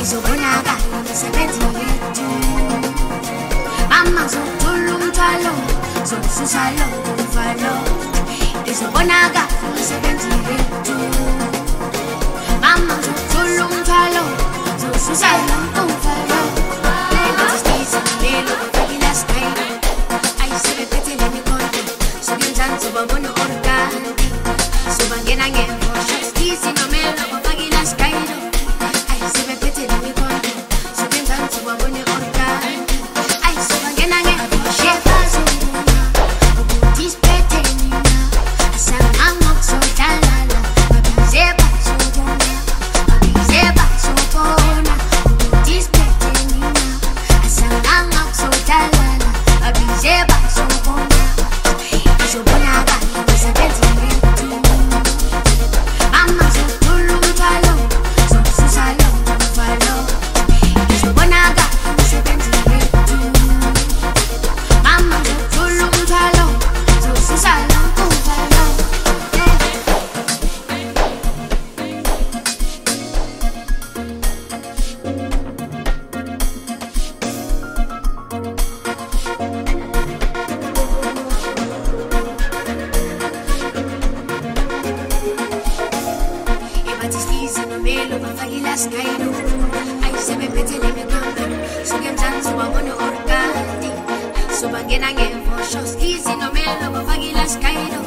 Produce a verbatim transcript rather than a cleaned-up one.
izobonakala imisebenzi yethu. Mama zothula umthwalo, zosusa lo mthwalo, izobonakala imisebenzi yethu. Mama zothula umthwalo, zosusa lo mthwalo. Let's stay lelo bakila style. Ayisebephethe nemikhonto, sokenzansi babona organti. Sobangena ngemosho, skisi nomelo bakila style. Ayisebephethe nemikhonto, sokenzansi babona organti. Ayisebangena ngemosho, bazona ukuthisphethe nina. Asanganga kusodalala, babizeba sobona, babizeba sobona. Ukuthisphethe nina. Asanganga kusodalala, babizeba sobona. Izobonakala imisebenzi yethu. Mama zothula umthwalo, zosusa lo mthwalo. Izobonakala imisebenzi yethu. Mama zothula umthwalo, zosusa lo mthwalo. Ebatisizi nomelo bafakila skayino. Ayisebephethe nemikhonto, sokenzansi babona organti. Sobangena ngemosho, skisi nomelo bafakila skayino.